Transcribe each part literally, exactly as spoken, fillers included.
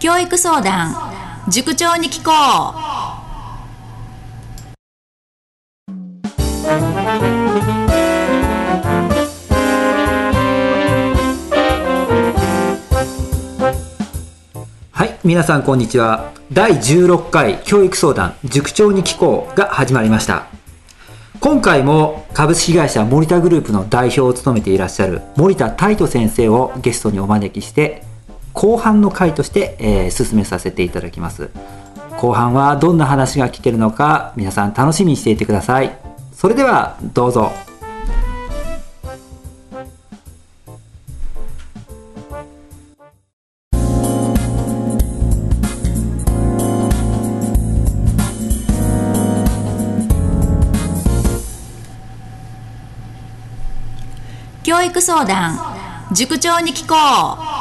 教育相談塾長に聞こう。 はい、皆さんこんにちは。だいじゅうろっかい教育相談塾長に聞こうが始まりました。今回も株式会社森田グループの代表を務めていらっしゃる森田泰斗先生をゲストにお招きして後半の回として、えー、進めさせていただきます。後半はどんな話が聞けるのか皆さん楽しみにしていてください。それではどうぞ。 教育相談塾長に聞こう。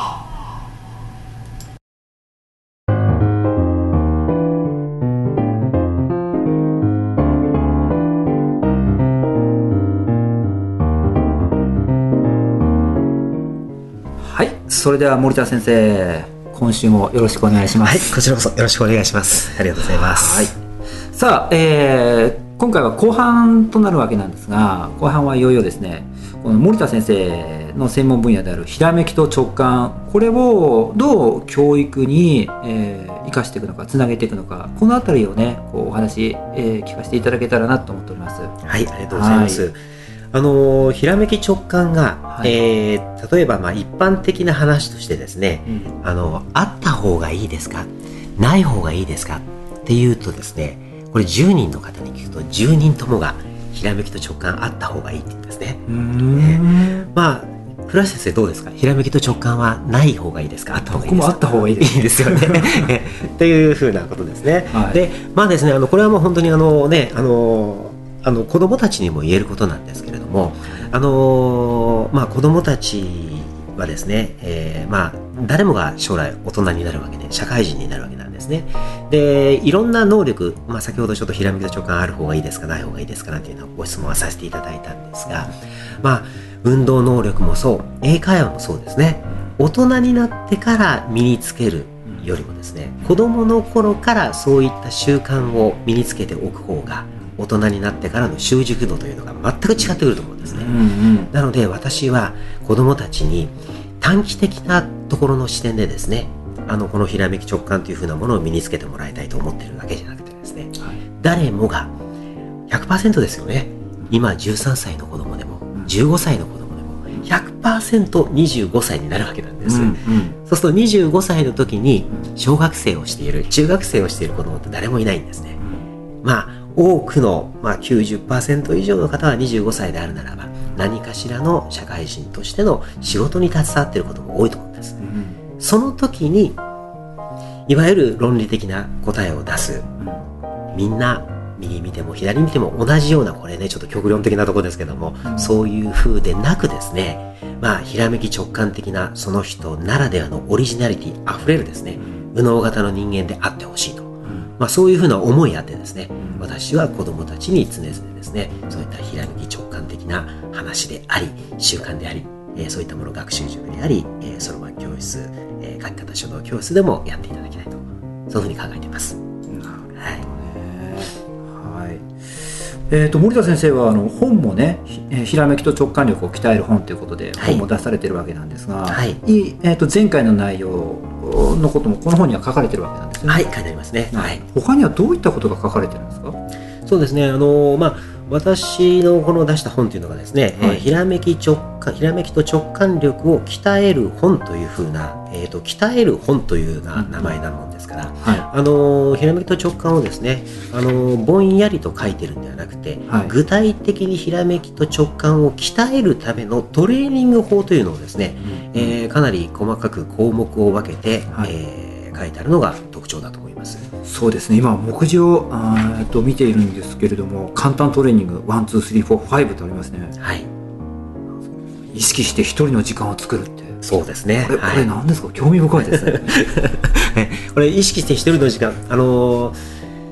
はい、それでは森田先生、今週もよろしくお願いします。 はい、こちらこそよろしくお願いします。ありがとうございます。 はい、さあ、えー、今回は後半となるわけなんですが、後半はいよいよですね、この森田先生の専門分野であるひらめきと直感、これをどう教育に、えー、生かしていくのか、つなげていくのか、このあたりをね、こうお話、えー、聞かせていただけたらなと思っております。 はい、ありがとうございます。はい、あのひらめき直感が、はい、えー、例えばまあ一般的な話としてですね、うん、あのあった方がいいですか、ない方がいいですかっていうとですね、これじゅうにんの方に聞くとじゅうにんともがひらめきと直感あった方がいいって言うんですね。うーん、えー、まあ古橋先生どうですか、ひらめきと直感はない方がいいですか、あった方がいいですか。 僕もあった方がいいです。 いいですよねっていうふうなことですね。はい、でまあですね、あのこれはもう本当にあのね、あのあの子どもたちにも言えることなんですけれども、あのまあ子どもたちはですね、えー、まあ誰もが将来大人になるわけで社会人になるわけなんですね。でいろんな能力、まあ、先ほどちょっとひらめきと直感ある方がいいですか、ない方がいいですかなんていうのをご質問はさせていただいたんですが、まあ運動能力もそう、英会話もそうですね。大人になってから身につけるよりもですね、子どもの頃からそういった習慣を身につけておく方が大人になってからの習熟度というのが全く違ってくると思うんですね。うんうん、なので私は子どもたちに短期的なところの視点でですね、あのこのひらめき直感というふうなものを身につけてもらいたいと思っているわけじゃなくてですね、はい、誰もが ひゃくパーセント ですよね。今じゅうさんさいの子供でもじゅうごさいの子供でも ひゃくパーセントにじゅうごさいになるわけなんです。うんうん、そうするとにじゅうごさいの時に小学生をしている、中学生をしている子供って誰もいないんですね。まあ多くの、まあ、きゅうじゅっパーセント 以上の方はにじゅうごさいであるならば何かしらの社会人としての仕事に携わっていることも多いと思うんです。うん、その時にいわゆる論理的な答えを出す、うん、みんな右見ても左見ても同じような、これねちょっと極論的なところですけども、うん、そういう風でなくですね、まあひらめき直感的なその人ならではのオリジナリティあふれるですね、右脳型の人間であってほしいと、まあ、そういうふうな思いあってですね、私は子どもたちに常々ですね、そういったひらめき直感的な話であり習慣であり、えー、そういったもの学習塾でありそろばん教室、えー、書き方書道教室でもやっていただきたいと、そういうふうに考えています。はい、 はい、えー、と森田先生はあの本もね、ひ, ひらめきと直感力を鍛える本ということで本も出されてるわけなんですが、はい、いえー、と前回の内容のこともこの本には書かれてるわけなんですね。 はい、書いてありますね。はい、 他にはどういったことが書かれてるんですか。 そうですね、あのー、まあ私のこの出した本というのがですね、はい、えー、ひらめき直感、ひらめきと直感力を鍛える本というふうな、えー、と鍛える本というな名前なもんですから、うん、はい、あのー、ひらめきと直感をですね、あのー、ぼんやりと書いてるんではなくて、はい、具体的にひらめきと直感を鍛えるためのトレーニング法というのをですね、うん、えー、かなり細かく項目を分けて、はい、えー、書いてあるのが特徴だと思います。 そうですね、今目次をあと見ているんですけれども、簡単トレーニングワンツースリーフォーファイブとありますね。はい、意識して一人の時間を作るって、 そうですね、 これ、はい、これ何ですか、興味深いですねこれ意識して一人の時間、あのー、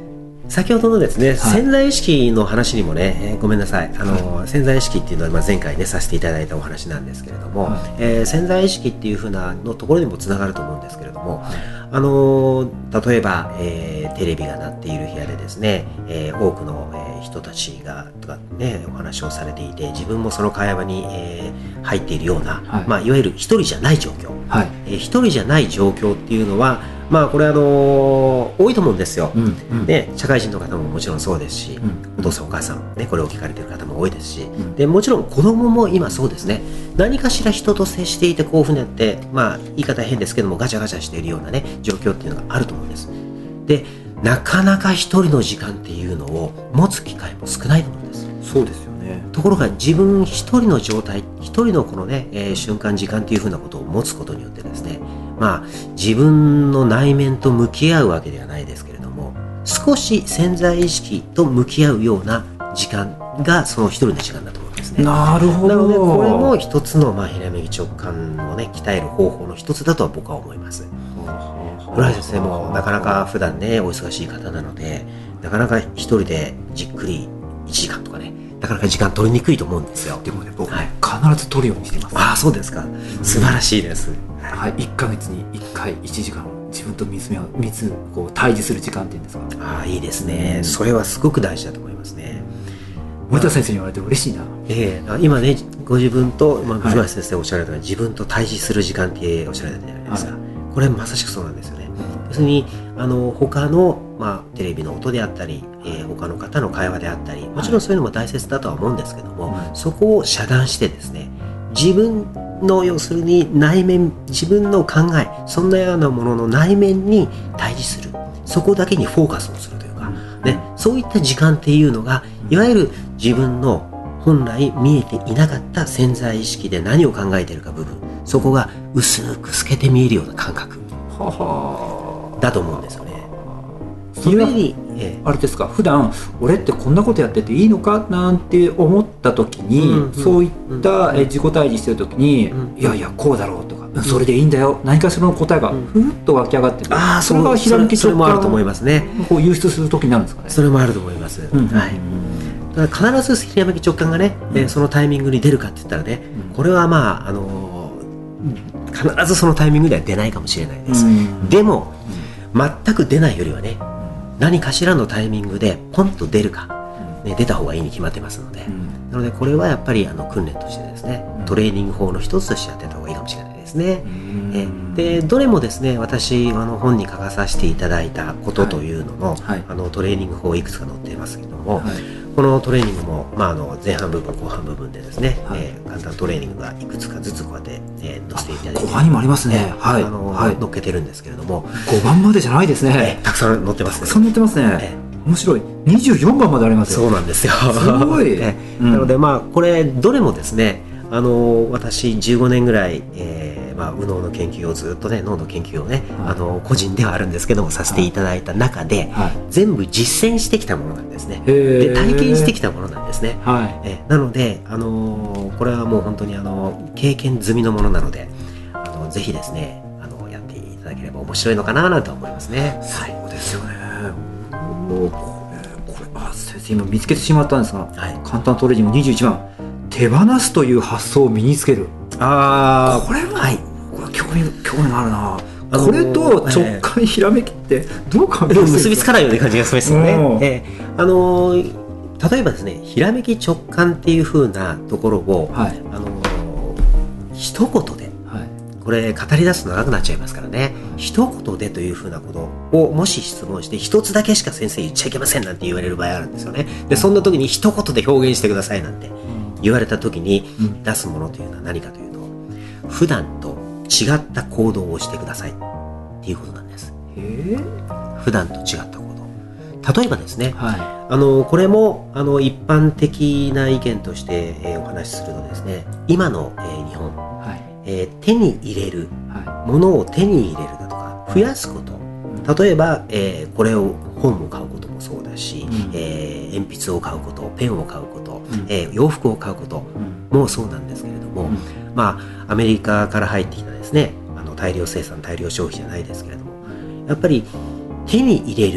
先ほどのですね、 はい、 潜在意識の話にもね、えー、ごめんなさい、あの、はい、潜在意識っていうのはまあ前回ねさせていただいたお話なんですけれども、はい、えー、潜在意識っていう風なのところにもつながると思うんですけれども、はい、あの例えば、えー、テレビが鳴っている部屋でですね、えー、多くの、えー、人たちがとか、ね、お話をされていて、自分もその会話に、えー、入っているような、はい、まあ、いわゆる一人じゃない状況、はい、えー、一人じゃない状況っていうのはまあこれあのー、多いと思うんですよ、うんうん、で社会人の方ももちろんそうですし、うん、お父さんお母さん、ね、これを聞かれている方も多いですし、うん、でもちろん子供も今そうですね。何かしら人と接していてこういうふうになって、まあ、言い方変ですけどもガチャガチャしているようなね状況っていうのがあると思うんです。でなかなか一人の時間っていうのを持つ機会も少ないと思うんです。 そうですよね。 ところが自分一人の状態、一人のこのね、えー、瞬間時間っていうふうなことを持つことによってですね、まあ自分の内面と向き合うわけではないですけれども、少し潜在意識と向き合うような時間がその一人の時間だと思うんですね。 なるほど。 なのでこれも一つのまあひらめき直感をね鍛える方法の一つだとは僕は思います。これはですね、もうなかなか普段ねお忙しい方なので、なかなか一人でじっくりいちじかんとかね、なかなか時間取りにくいと思うんですよ。 でもね、僕、はい、必ず取るようにしてます。 ああ、そうですか。素晴らしいです。 はい、いっかげつにいっかいいちじかん自分と見つめ見つこう対峙する時間っていうんですか。 ああ、いいですね。それはすごく大事だと思いますね。 森田先生に言われて嬉しいな。 ええー、今ねご自分と、まあ、藤林先生おっしゃられたように、自分と対峙する時間っておっしゃられたじゃないですか。はい、これまさしくそうなんですよね。要するにあの他の、まあ、テレビの音であったり、えー、他の方の会話であったり、もちろんそういうのも大切だとは思うんですけども、はい、そこを遮断してですね、自分の要するに内面、自分の考え、そんなようなものの内面に対峙する、そこだけにフォーカスをするというか、ね、そういった時間っていうのがいわゆる自分の本来見えていなかった潜在意識で何を考えているか部分、そこが薄く透けて見えるような感覚だと思うんですよね。 それに、ええ、あれですか、普段俺ってこんなことやってていいのかなんて思った時に、うんうん、そういった、うん、え自己対峙してる時に、うん、いやいやこうだろうとか、うん、それでいいんだよ、何かしらの答えがふっと湧き上がってくる、うん、 あそれがひらめき直感もあると思いますね。 こう輸出する時になるんですかね。 それもあると思います、うん、はい。だから必ずひらめき直感がね、うん、そのタイミングに出るかって言ったらね、うん、これはまああのー、必ずそのタイミングでは出ないかもしれないです、うん、でも、うん、全く出ないよりはね、何かしらのタイミングでポンと出るか、ね、出た方がいいに決まってますので、うん、なのでこれはやっぱりあの訓練としてですね、トレーニング法の一つとしてやってた方がいいかもしれないですね。えでどれもですね、私あの本に書かさせていただいたことというのの、はい、あのトレーニング法いくつか載っていますけども、はい、このトレーニングも、まあ、あの前半部分後半部分でですね、はい、えー、簡単トレーニングがいくつかずつこうやって、えー、載せていただいて、 後半にもありますね、 はい、あの、はい、載っけてるんですけれども、 ごばんまでじゃないですね、 えー、たくさん載ってますね。 たくさん載ってますね、えー、面白い。にじゅうよんばんまでありますよ。 そうなんですよ。 すごい、 えーうん、なのでまあこれどれもですね、あの私じゅうごねんぐらい、えーまあ、右脳の研究をずっとね、脳の研究をね、はい、あの個人ではあるんですけどもさせていただいた中で、はい、全部実践してきたものなんですね。で体験してきたものなんですね、はい、えなので、あのこれはもう本当にあの経験済みのものなので、あのぜひですね、あのやっていただければ面白いのかななんて思いますね。 そうですよね。おこれこれあ先生今見つけてしまったんですが、はい、簡単トレーニングにじゅういちばん、手放すという発想を身につける。ああ、これは、はい、これ興味興味があるな。あのー、これと直感ひらめきってどう関係するんですか。 結びつかないような感じがしますよね。えー、あのー、例えばですね、ひらめき直感っていう風なところを、はい、あのー、一言で、はい、これ語り出すと長くなっちゃいますからね、一言でという風なことをもし質問して一つだけしか先生言っちゃいけませんなんて言われる場合あるんですよね。でそんな時に一言で表現してくださいなんて言われた時に出すものというのは何かというと、普段と違った行動をしてくださいっていうことなんです。へー、普段と違った行動。例えばですね、はい、あのこれもあの一般的な意見として、えー、お話しするとですね、今の、えー、日本、はい、えー、手に入れる、はい、ものを手に入れるだとか増やすこと、うん、例えば、えー、これを本を買うこともそうだし、うん、えー、鉛筆を買うこと、ペンを買うこと、うん、えー、洋服を買うこともそうなんですけれども、うん、まあアメリカから入ってきたですね、あの大量生産大量消費じゃないですけれども、やっぱり手に入れる、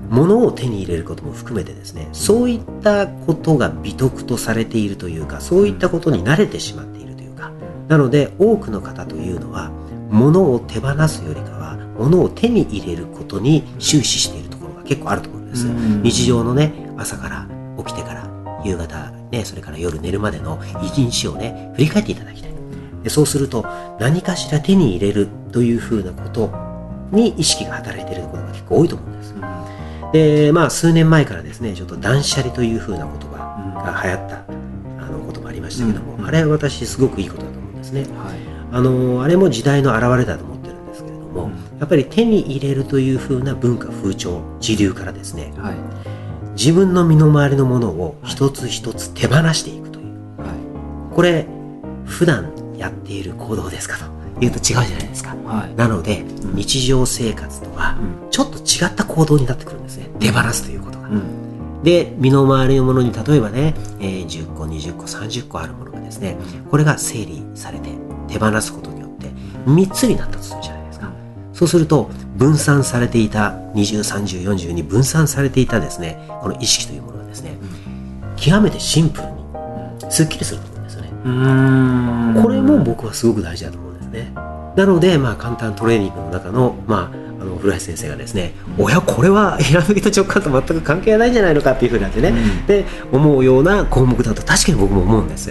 物を手に入れることも含めてですね、そういったことが美徳とされているというか、そういったことに慣れてしまっているというか、なので多くの方というのは物を手放すよりかは物を手に入れることに終始しているところが結構あると思うんです。日常のね、朝から起きてから夕方ね、それから夜寝るまでの一日をね振り返っていただきたい。でそうすると何かしら手に入れるというふうなことに意識が働いているところが結構多いと思うんです。でまあ数年前からですね、ちょっと断捨離というふうな言葉が流行ったあのこともありましたけども、あれは私すごくいいことだと思うんですね。あのあれも時代の表れだと思ってるんですけれども、やっぱり手に入れるというふうな文化風潮時流からですね、はい、自分の身の回りのものを一つ一つ手放していくという、はい、これ普段やっている行動ですかというと違うじゃないですか、はい、なので、うん、日常生活とはちょっと違った行動になってくるんですね、手放すということが、うん、で身の回りのものに例えばね、えー、じゅっこにじゅっこさんじゅっこあるものがですね、これが整理されて手放すことによってみっつになったとするじゃないですか。そうすると分散されていたにじゅう、さんじゅう、よんじゅうに分散されていたですね、この意識というものがですね、極めてシンプルにすっきりすると思うんですよね。うーん、これも僕はすごく大事だと思うんですね。なので、まあ、簡単トレーニングの中の、まあ、あの古橋先生がですね、おやこれはひらめきと直感と全く関係ないんじゃないのかっていうふうになってね、うん、で思うような項目だと確かに僕も思うんです、うん、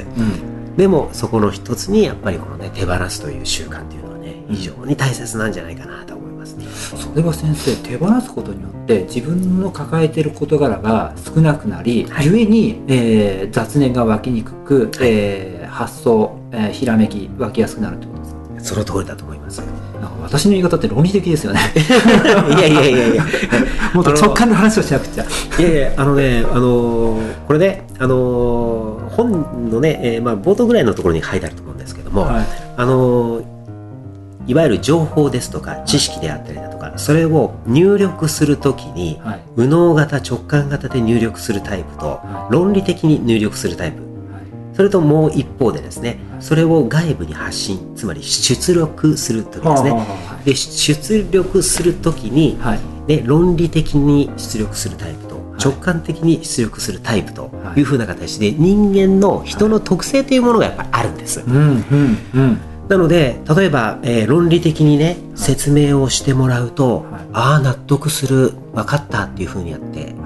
でもそこの一つにやっぱりこのね手放すという習慣というのはね、非常に大切なんじゃないかなと思いますね。 それは先生、手放すことによって自分の抱えている事柄が少なくなり、はい、故に、えー、雑念が湧きにくく、はい、えー、発想、えー、ひらめき湧きやすくなるってことですか？ その通りだと思います。 なんか私の言い方って論理的ですよね。 いやいやいやいや、 もっと直感の話をしなくちゃ。 いやいや、あのね、あのー、これね、あのー、本のね、えーまあ、冒頭ぐらいのところに書いてあると思うんですけども、はい、あのー、いわゆる情報ですとか知識であったりだとか、はい、それを入力するときに、はい、右脳型直感型で入力するタイプと、はい、論理的に入力するタイプ、それともう一方でですね、それを外部に発信、つまり出力するときですね。で出力するときに、はい、ね、論理的に出力するタイプと、はい、直感的に出力するタイプというふうな形で、人間の人の特性というものがやっぱりあるんです。うんうんうん、なので例えば、えー、論理的にね説明をしてもらうと、はい、ああ納得する、分かったっていうふうにやって、はい、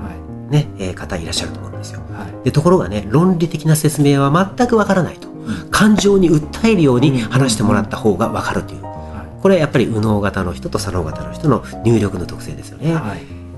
ね、えー、方いらっしゃると思うんですよ。はい、でところがね、論理的な説明は全く分からないと、うん、感情に訴えるように話してもらった方が分かるという、うんうんうん、これはやっぱり右脳型の人と左脳型の人の入力の特性ですよね。はい、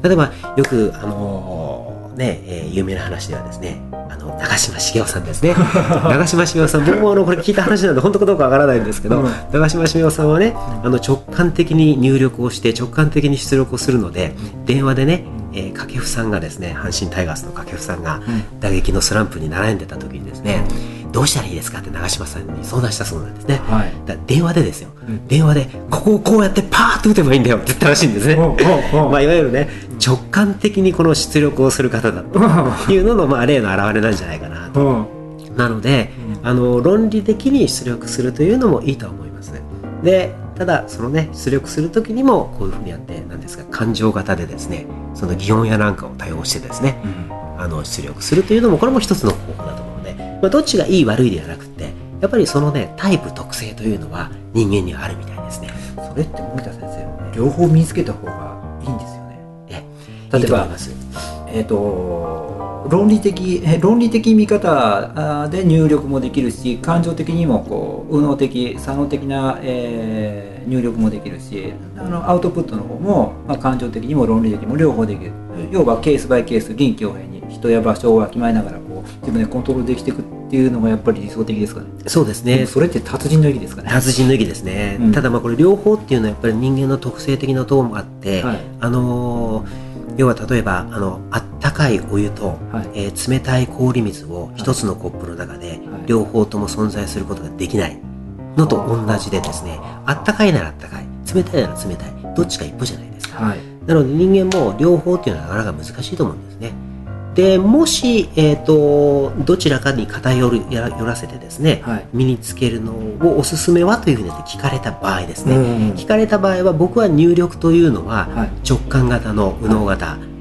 例えばよくあのー、ね、えー、有名な話ではですね、あの長嶋茂雄さんですね。長嶋茂雄さん、僕もあのこれ聞いた話なので本当かどうかわからないんですけど、うん、長嶋茂雄さんはね、あの直感的に入力をして直感的に出力をするので、電話でね、えー、掛布さんがですね、阪神タイガースの掛布さんが打撃のスランプに悩んでた時にですね、うん、どうしたらいいですかって長嶋さんに相談したそうなんですね。はい、だ電話でですよ、うん、電話でここをこうやってパーッと打てばいいんだよって言ったらしいんですね。まあ、いわゆるね、直感的にこの出力をする方だというのの、まあ、例の表れなんじゃないかなと。なので、あの論理的に出力するというのもいいと思いますね。でただそのね、出力するときにもこういうふうにやって、なんですか、感情型でですね、その擬音やなんかを多用してですね、うん、あの出力するというのもこれも一つの方法だと思うので、まあ、どっちがいい悪いではなくて、やっぱりそのねタイプ特性というのは人間にはあるみたいですね。 それって森田先生、両方身につけた方がいいんですよね。え例えばえっ、ー、と論理的論理的見方で入力もできるし、感情的にもこう右脳的左脳的な、えー、入力もできるし、あのアウトプットの方も、まあ、感情的にも論理的にも両方できる。要はケースバイケース、臨機応変に人や場所をわきまえながらこう自分でコントロールできていくっていうのがやっぱり理想的ですかね。 そうですね。 それって達人の域ですかね。 達人の域ですね。うん、ただまあこれ両方っていうのはやっぱり人間の特性的なところもあって、はい、あのー要は例えばあのあったかいお湯と、はい、えー、冷たい氷水を一つのコップの中で、はい、両方とも存在することができないのと同じでですね、あったかいならあったかい、冷たいなら冷たい、どっちか一歩じゃないですか。はい、なので人間も両方っていうのはなかなか難しいと思うんですね。でもし、えーと、どちらかに偏るや寄らせてですね、はい、身につけるのをおすすめはというふうに聞かれた場合ですね、うんうん、聞かれた場合は僕は入力というのは直感型の右脳型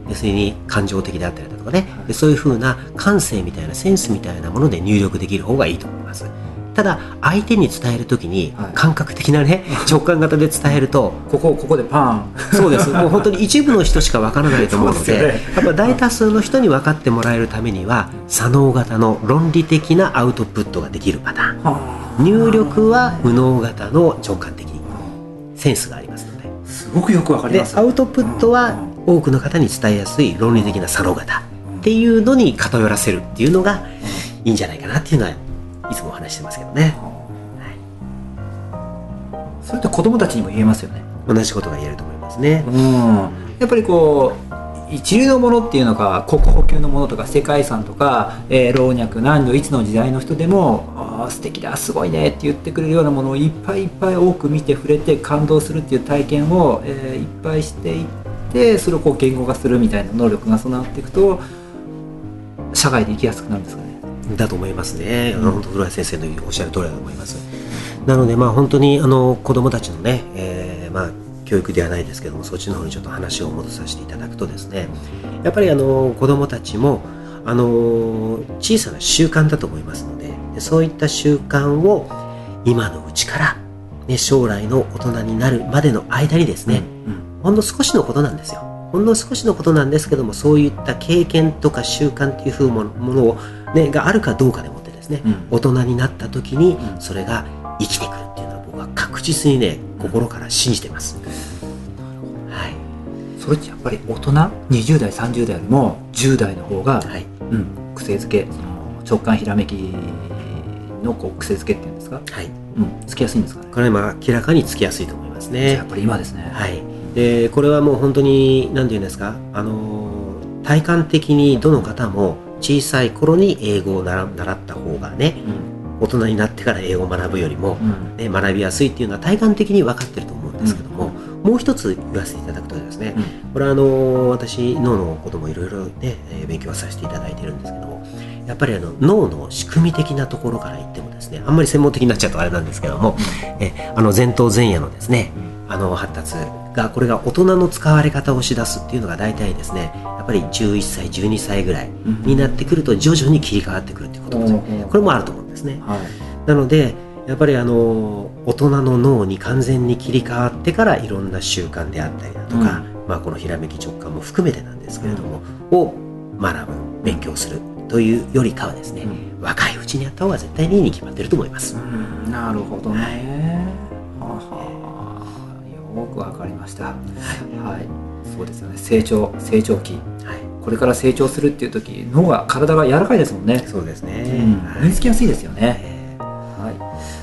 要するに感情的であったりだとかね、でそういう風な感性みたいなセンスみたいなもので入力できる方がいいと思います。ただ相手に伝えるときに感覚的なね、はい、直感型で伝えるとここここでパーンそうですもう本当に一部の人しかわからないと思うのでね、やっぱ大多数の人に分かってもらえるためには左脳型の論理的なアウトプットができるパターン、入力は右脳型の直感的にセンスがありますので、 すごくよくわかります。 でアウトプットは多くの方に伝えやすい論理的な左脳型っていうのに偏らせるっていうのがいいんじゃないかなっていうのはいつもお話してますけどね、 はい、それって子供たちにも言えますよね。 同じことが言えると思いますね、 うん、やっぱりこう一流のものっていうのが国宝級のものとか世界遺産とか、えー、老若男女いつの時代の人でもあ素敵だすごいねって言ってくれるようなものをいっぱいいっぱい多く見て触れて感動するっていう体験を、えー、いっぱいしていってそれをこう言語化するみたいな能力が備わっていくと社会で生きやすくなるんですかね。 だと思いますね、うん、本当古谷先生のおっしゃる通りだと思います。なのでまあ本当にあの子どもたちのね、えー、まあ教育ではないですけどもそっちの方にちょっと話を戻させていただくとですね、やっぱりあの子どもたちもあの小さな習慣だと思いますの で, でそういった習慣を今のうちから、ね、将来の大人になるまでの間にですね、うんうん、ほんの少しのことなんですよ。ほんの少しのことなんですけどもそういった経験とか習慣っていう風なものを、ね、があるかどうかでもってですね、うん、大人になった時にそれが生きてくるっていうのは僕は確実にね心から信じてます、はい、 それってやっぱり大人にじゅう代さんじゅう代よりもじゅう代の方が、はいうん、癖づけその直感ひらめきのこう癖づけっていうんですか、はいうん、つきやすいんですかね。 これは明らかにつきやすいと思いますね。 やっぱり今ですね。 はいでこれはもう本当に何て言うんですか、あのー、体感的にどの方も小さい頃に英語を習った方がね、うん、大人になってから英語を学ぶよりも、うんね、学びやすいっていうのは体感的に分かってると思うんですけども、うん、もう一つ言わせていただくとですね、うん、これはあのー、私脳のこともいろいろね勉強させていただいてるんですけども、やっぱりあの脳の仕組み的なところから言ってもですね、あんまり専門的になっちゃうとあれなんですけども、えあの前頭前野のですねあの発達がこれが大人の使われ方をしだすっていうのが大体ですねやっぱりじゅういっさいじゅうにさいぐらいになってくると徐々に切り替わってくるっていうことです、うん、これもあると思うんですね、はい、なのでやっぱりあの大人の脳に完全に切り替わってからいろんな習慣であったりだとか、うんまあ、このひらめき直感も含めてなんですけれども、うん、を学ぶ勉強するというよりかはですね、うん、若いうちにやった方が絶対にいいに決まってると思います、 うん、なるほどね、はい、ははよくわかりました、はいはい、そうですよね。成長成長期、はい、これから成長するっていう時脳が体が柔らかいですもんね。 そうですね、 うん、身につきやすいですよね、はい、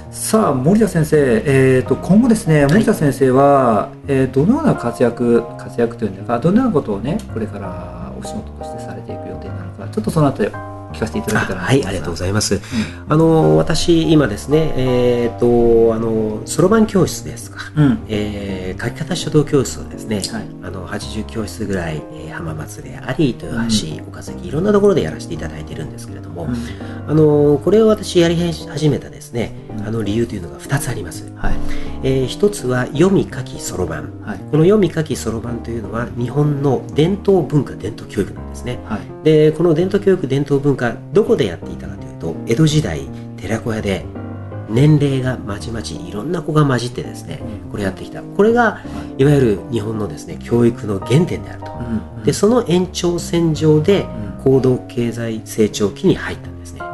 さあ森田先生、えー、と今後ですね森田先生は、はいえー、どのような活躍活躍というのかどのようなことをねこれからお仕事としてされていく予定なのかちょっとそのあたり聞かせていただけたらはい、ありがとうございます、うん、あの私今ですねえっ、ー、とあのそろばん教室ですか、うんえー、書き方書道教室をですね、はい、あのはちじゅう教室ぐらい、えー、浜松であり豊橋、うん、岡崎いろんなところでやらせていただいているんですけれども、うん、あのこれを私やり始めたですね、うん、あの理由というのがふたつあります、はいえー、ひとつは読み書きそろばん、はい、この読み書きそろばんというのは日本の伝統文化伝統教育なんですね、はい、でこの伝統教育伝統文化どこでやっていたかというと江戸時代寺子屋で年齢がまちまちいろんな子が混じってですねこれやってきたこれがいわゆる日本のですね教育の原点であると、うんうん、でその延長線上で高度経済成長期に入ったんですね、うん、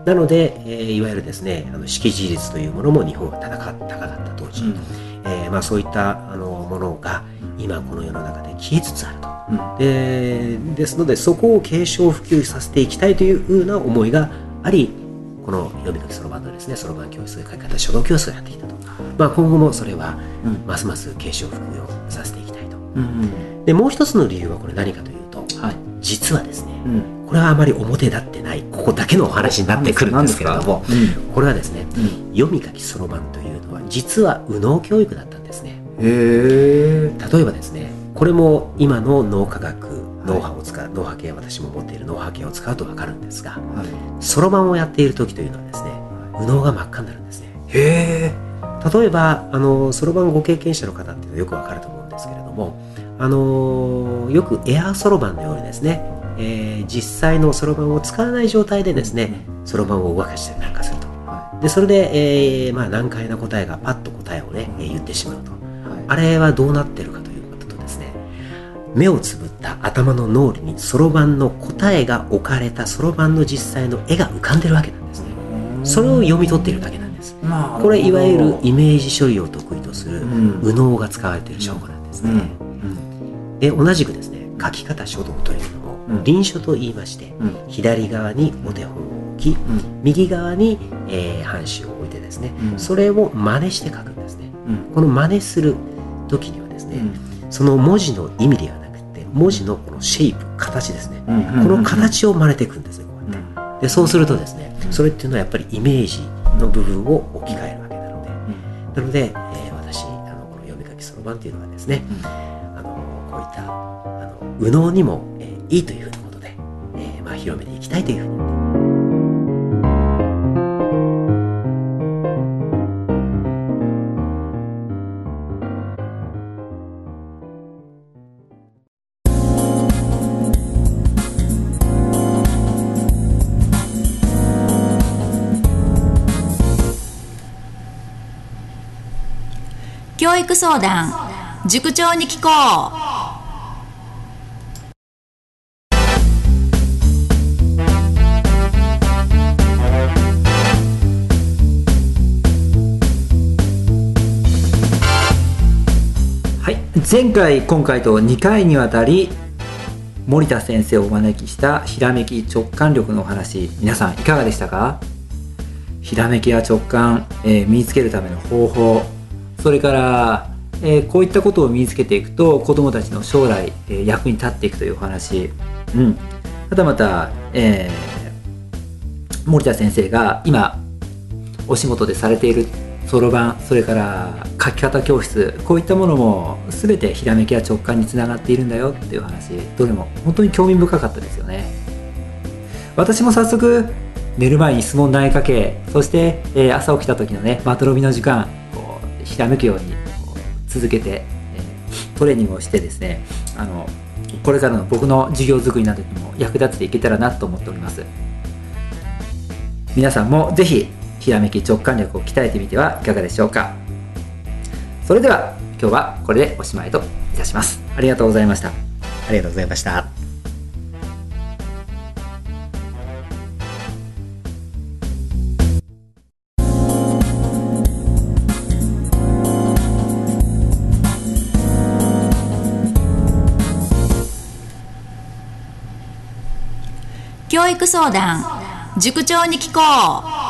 なので、えー、いわゆるですねあの識字率というものも日本は高かった当時、うんえーまあ、そういったあのものが今この世の中で消えつつあると、うん、でですのでそこを継承普及させていきたいというふうな思いがありこの読み書きそろばんのですねそろばん教室書き方書道教室をやっていたと、まあ、今後もそれはますます継承普及をさせていきたいと、うん、でもう一つの理由はこれ何かというと、はい、実はですね、うん、これはあまり表立ってないここだけのお話になってくるんですけれども、うん、これはですね、うん、読み書きそろばんというのは実は右脳教育だったんですね。へー。例えばですねこれも今の脳科学脳波を使う、はい、脳波計私も持っている脳波計を使うと分かるんですがそろばんをやっている時というのはですね右脳が真っ赤になるんですね。へー。例えばあのそろばんご経験者の方っていうのはよく分かると思うんですけれどもあのー、よくエアーそろばんのようにですね、えー、実際のそろばんを使わない状態でですねそろばんを動かしたりなんかすると、でそれで、えーまあ、難解な答えがパッと答えをね、えー、言ってしまうと、はい、あれはどうなってるかということとですね、目をつぶった頭の脳裏にそろばんの答えが置かれたそろばんの実際の絵が浮かんでるわけなんですね。それを読み取っているだけなんです。これいわゆるイメージ処理を得意とする右脳が使われている証拠なんですね、うんうん、で同じくですね書き方書道というのを臨書と言いまして、うん、左側にお手本を置き、うん、右側に、えー、半紙を置いてですね、うん、それを真似して書くんですね、うん、この真似する時にはですね、うん、その文字の意味ではなくて文字のこのシェイプ形ですね、うん、この形を真似ていくんですね、こうやって。でそうするとですねそれっていうのはやっぱりイメージの部分を置き換えるわけなので、なので、えー、私あのこの読み書きそろばんというのはですね、あのこういったあの右脳にも、えー、いいというふうなことで、えーまあ、広めていきたいというふうに。 教育相談塾長に聞こう。 はい、前回今回とにかいにわたり森田先生をお招きしたひらめき直感力のお話、皆さんいかがでしたか？ひらめきや直感、えー、身につけるための方法、それから、えー、こういったことを身につけていくと子どもたちの将来、えー、役に立っていくというお話、うん、またまた、えー、森田先生が今お仕事でされているそろばん、それから書き方教室、こういったものも全てひらめきや直感につながっているんだよっていう話、どれも本当に興味深かったですよね。私も早速寝る前に質問投げかけ、そして、えー、朝起きた時のねまとろみの時間ひらめくように続けて、えー、トレーニングをしてですね、あのこれからの僕の授業作りなどにも役立てていけたらなと思っております。皆さんもぜひひらめき直感力を鍛えてみてはいかがでしょうか。それでは今日はこれでおしまいといたします。ありがとうございました。 ありがとうございました。 教育相談塾長に聞こう。